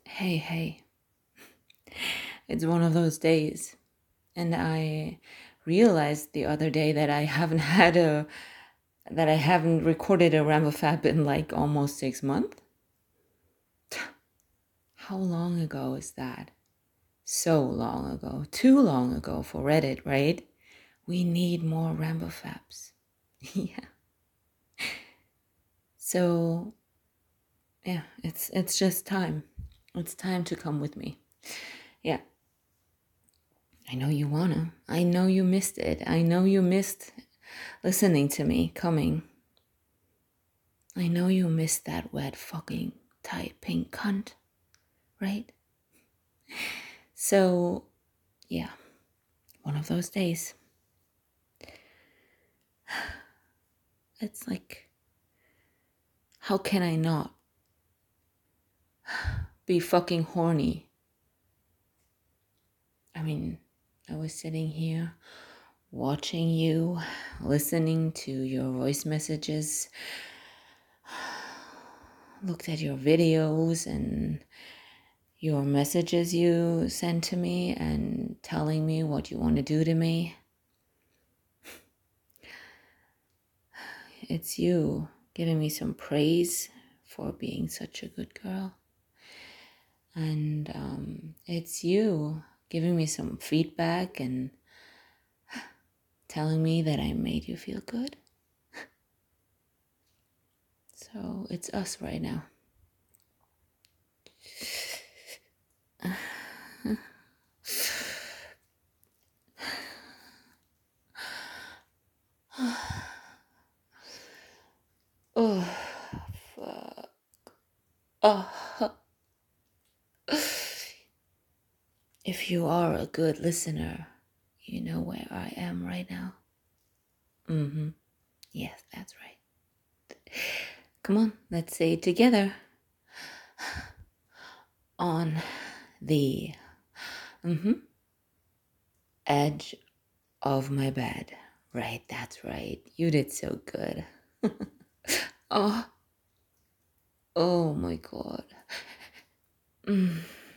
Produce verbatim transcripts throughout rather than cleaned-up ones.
Hey, hey. It's one of those days. And I realized the other day that I haven't had a that I haven't recorded a Rambo Fab in like almost six months. How long ago is that? So long ago. Too long ago for Reddit, right? We need more Rambo Fabs. Yeah. So yeah, it's it's just time. It's time to come with me. Yeah. I know you wanna. I know you missed it. I know you missed listening to me coming. I know you missed that wet fucking tight pink cunt, right? So, yeah, one of those days. It's like, how can I not be fucking horny? I mean, I was sitting here watching you, listening to your voice messages, looked at your videos and your messages you sent to me and telling me what you want to do to me. It's you giving me some praise for being such a good girl. And um, it's you giving me some feedback and telling me that I made you feel good. So it's us right now. Oh, fuck. Oh. If you are a good listener, you know where I am right now. Mm-hmm. Yes, that's right. Come on, let's say it together. On the mm-hmm, edge of my bed. Right, that's right. You did so good. Oh, oh my God. Mm.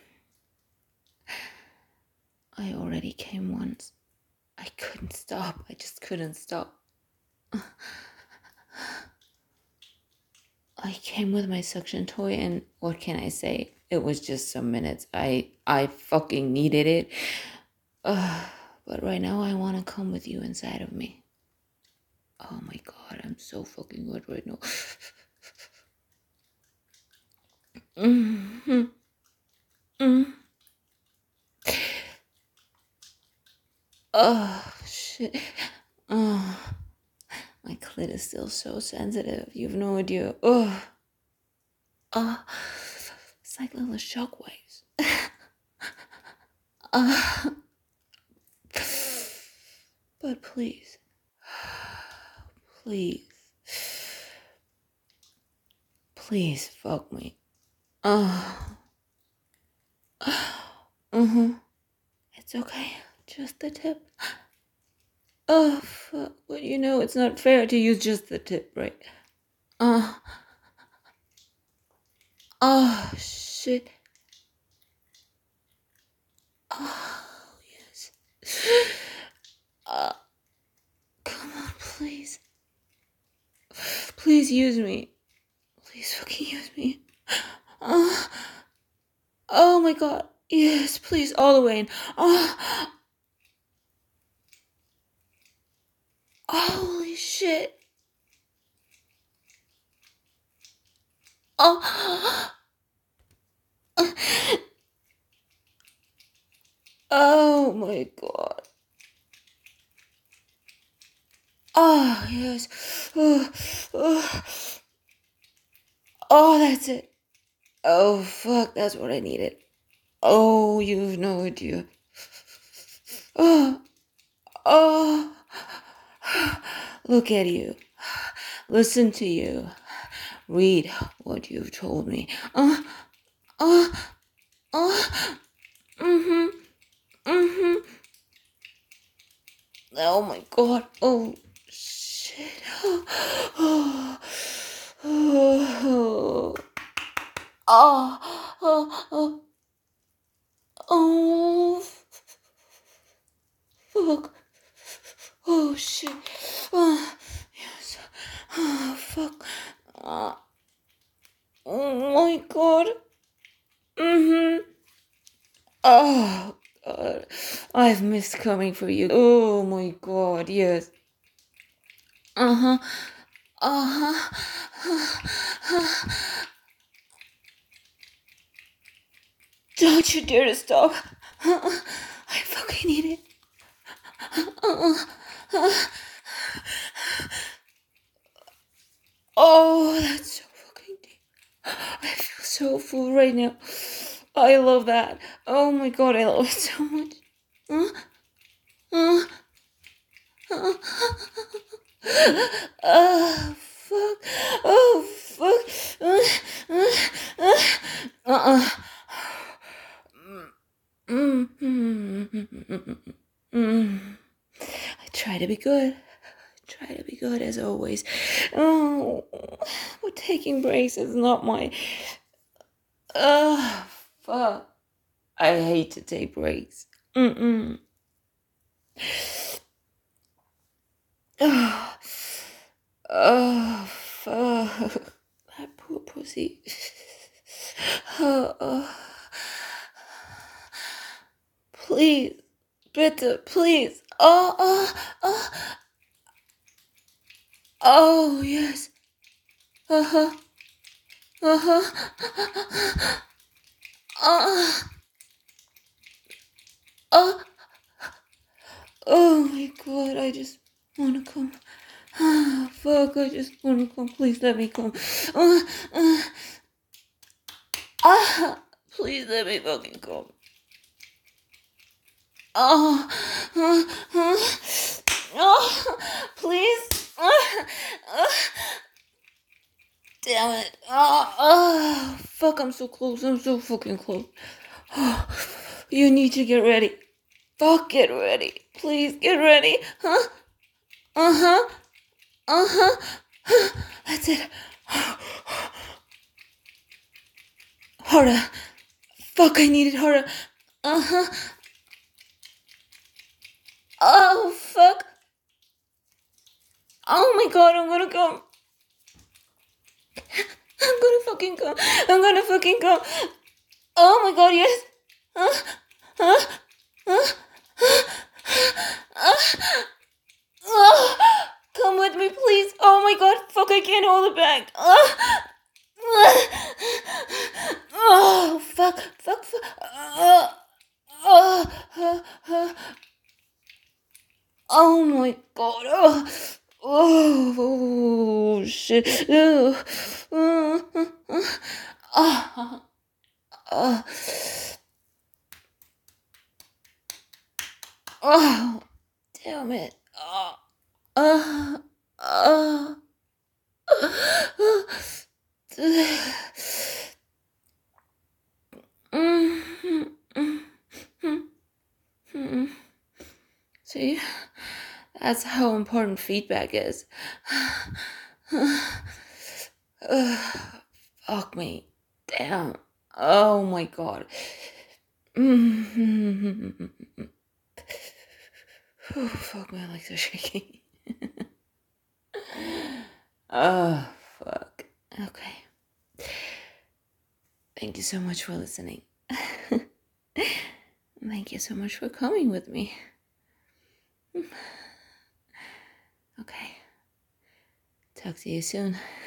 I already came once. I couldn't stop. I just couldn't stop. I came with my suction toy, and what can I say? It was just some minutes. I I fucking needed it. Uh, but right now, I want to come with you inside of me. Oh my God, I'm so fucking wet right now. Mm-hmm. Mm. Oh shit. Oh, my clit is still so sensitive. You've no idea. Oh, oh, it's like little shockwaves. Uh, but please, please, please fuck me. Oh, mm-hmm. It's okay. Just the tip. Oh, fuck. Well, you know, it's not fair to use just the tip, right? Oh, oh, shit. Oh, yes. Uh, come on, please. Please use me. Please fucking use me. Oh, oh my God. Yes, please, all the way in. Oh, holy shit. Oh, oh my God. Oh, yes. Oh, oh, oh, that's it. Oh, fuck, that's what I needed. Oh, you've no idea. Oh, oh, look at you. Listen to you. Read what you've told me. Oh, oh, oh, mm-hmm, mm-hmm. Oh my God. Oh, shit. Oh, oh, oh, oh, oh, Oh, fuck. Oh, shit. Oh, yes. Oh, fuck. Uh, oh, my God. Mm-hmm. Oh, God. I've missed coming for you. Oh, my God, yes. Uh-huh. Uh-huh. Don't you dare to stop. I fucking need it. Oh, that's so fucking deep. I feel so full right now. I love that. Oh my god, I love it so much. Uh, uh, uh, oh, fuck. Oh, fuck. Uh, uh, uh, uh, mm, mm, mm, mm, mm. I try to be good. Try to be good as always. Oh, but taking breaks is not my. Ugh, fuck. I hate to take breaks. Mm-mm. Oh, oh, fuck. That poor pussy. Oh, oh. Please. Bitte, please. Oh, oh, oh. Oh, yes. Uh-huh. Uh-huh. Uh, uh. Oh my god, I just wanna come. Ah, fuck, I just wanna come. Please let me come. Uh, uh. Ah, please let me fucking come. Oh, uh, uh, oh, please. Uh, uh, damn it. Oh, oh, fuck, I'm so close. I'm so fucking close. Oh, you need to get ready. Fuck, get ready. Please get ready. Huh? Uh-huh. Uh-huh. That's it. Harder. Fuck, I need it harder. Uh-huh. Oh, fuck. Oh my god, I'm gonna come. I'm gonna fucking come. I'm gonna fucking come. Oh my god, yes. Uh, uh, uh, uh, uh, come with me, please. Oh my god, fuck, I can't hold it back. Uh, uh, oh, fuck, fuck, fuck. Uh, uh, uh, uh, oh my god. Oh, oh, oh shit. Oh, uh, uh, uh, uh, uh, oh, damn it. Oh, uh, uh, uh, See, that's how important feedback is. Uh, fuck me. Damn. Oh my god. Oh, fuck, my legs are shaking. Oh, fuck. Okay. Thank you so much for listening. Thank you so much for coming with me. Okay. Talk to you soon.